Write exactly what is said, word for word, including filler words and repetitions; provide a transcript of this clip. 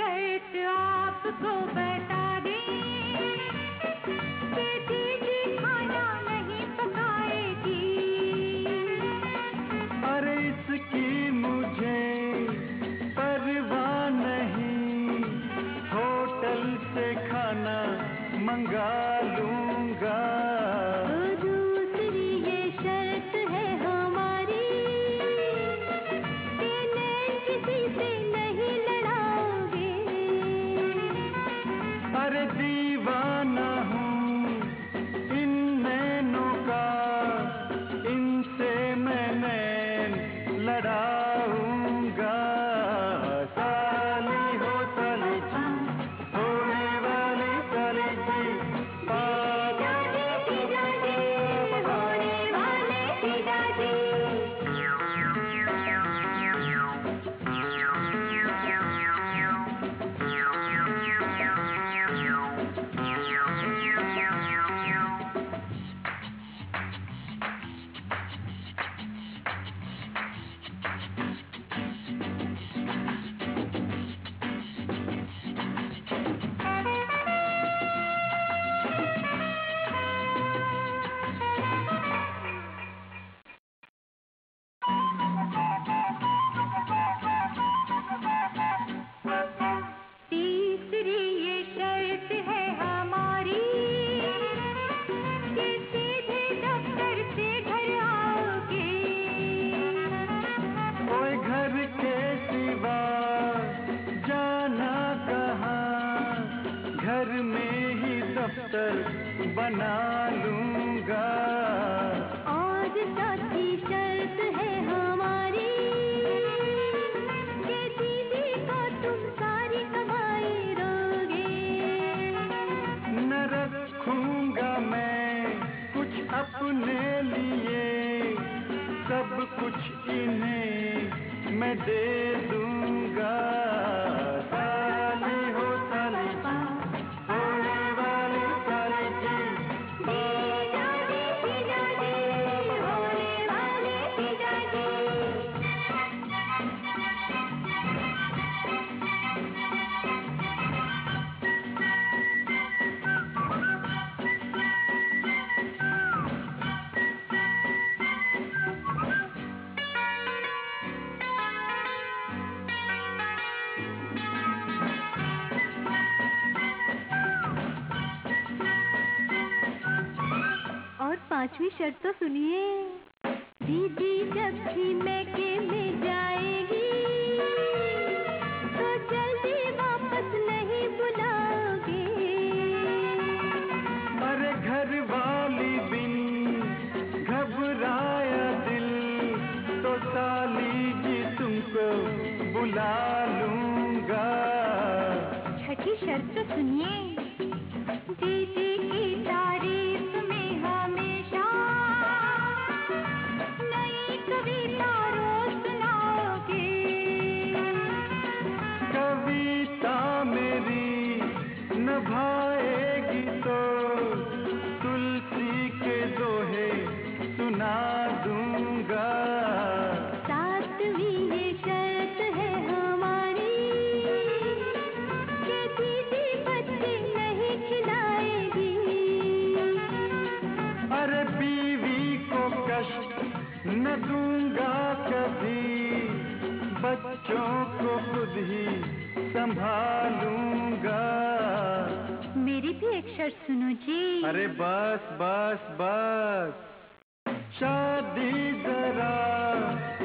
शर्त आपको बता दें कि दीदी खाना नहीं पकाएगी। अरे इसकी मुझे परवाह नहीं, होटल से खाना मंगा लूंगा। दूसरी ये शर्त है हमारी कि नैन किसी से नहीं लड़ाओगे। अरे दीवाना हूँ इन नैनों का, इनसे मैं नैन लड़ाऊंगा। साली हो साली जी, होने वाली साली जी, जीजा जी जीजा जी, होने वाले जीजा जी। तीसरी ये शर्त है हमारी कि सीधे दफ्तर से घर आओगे। ओए घर के सिवा जाना कहाँ, घर में ही दफ्तर बना लूंगा। और चौथी शर्त है हमारी कि दीदी को तुम सारी कमाई दोगे। न रखूंगा मैं कुछ अपने लिए, सब कुछ इन्हें मैं दे दूंगा। साली हो साली जी, होने वाली साली जी, जीजा जी जीजा जी, होने वाले जीजा जी। और पांचवी शर्त तो सुनिए। दीदी जब भी मैके में जाएगी तो जल्दी वापस नहीं बुलाओगे। अरे घर वाली बिन घबराया दिल, तो साली जी तुमको बुला लूंगा। छठी शर्त तो सुनिए। दीदी की तारीफ में हमेशा नई कविता रोज सुनाओगे। कविता मेरी नभाएगी तो तुलसी के दोहे सुना दूंगा। सातवीं ये शर्त है हमारी कि दीदी बच्चे नहीं खिलाएगी। अरे बीवी को कष्ट न दूंगा कभी, बच्चों को खुद ही संभालूंगा। मेरी भी एक शर्त सुनो जी। अरे बस बस बस, शादी जरा